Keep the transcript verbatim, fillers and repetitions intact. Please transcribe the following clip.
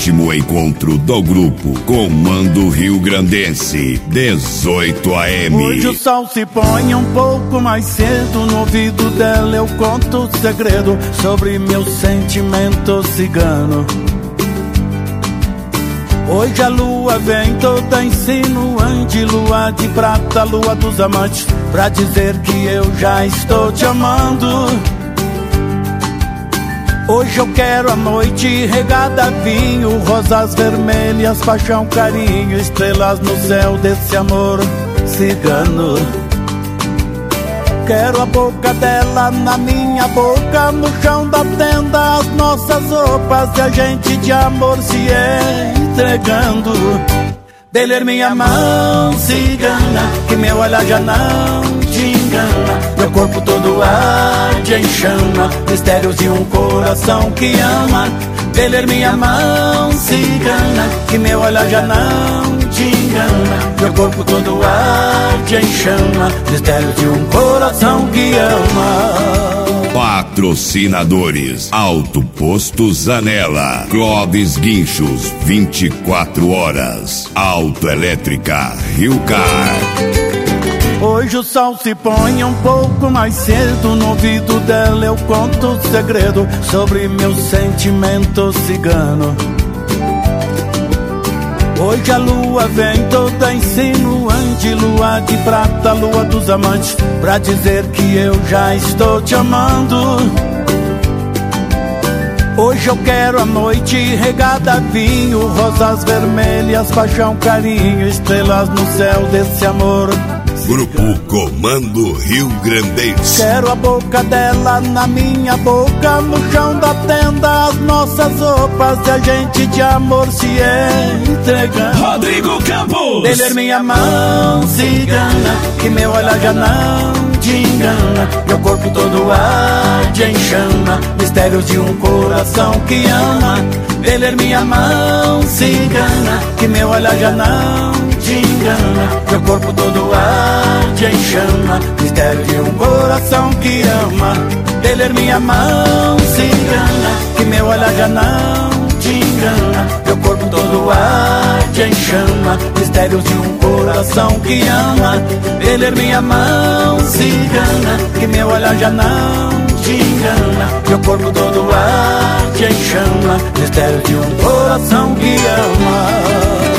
sétimo encontro do grupo Comando Rio Grandense, dezoito A M. Hoje o sol se põe um pouco mais cedo, no ouvido dela eu conto o segredo sobre meu sentimento cigano. Hoje a lua vem toda insinuante, lua de prata, lua dos amantes, pra dizer que eu já estou te amando. Hoje eu quero a noite regada a vinho, rosas vermelhas, paixão, carinho, estrelas no céu desse amor cigano. Quero a boca dela na minha boca, no chão da tenda as nossas roupas e a gente de amor se entregando. Dele minha mão cigana, que meu olhar já não te engana. Meu corpo todo arde em chama, mistérios de um coração que ama. Dele minha mão cigana, que meu olhar já não te engana. Meu corpo todo arde em chama, mistérios de um coração que ama. Patrocinadores: Alto Posto Zanela, Clóvis Guinchos, vinte e quatro horas, Autoelétrica Rio Car. Hoje o sol se põe um pouco mais cedo, no ouvido dela eu conto o segredo sobre meu sentimento cigano. Hoje a lua vem toda insinuante, lua de prata, lua dos amantes, pra dizer que eu já estou te amando. Hoje eu quero a noite regada a vinho, rosas vermelhas, paixão, carinho, estrelas no céu desse amor. Grupo Comando Rio Grandense. Quero a boca dela na minha boca, no chão da tenda as nossas roupas e a gente de amor se entregando. Rodrigo Campos. Dele minha mão cigana, que meu olhar já não te engana. Meu corpo todo arde em chama, mistérios de um coração que ama. Dele minha mão cigana, que meu olhar já não te engana. Meu corpo todo arde em chama, mistério de um coração que ama. Dele minha mão cigana, que meu olhar já não te engana. Meu corpo todo arde em chama, mistérios de um coração que ama. Dele minha mão cigana, que meu olhar já não te engana. Meu corpo todo arde em chama, mistério de um coração que ama.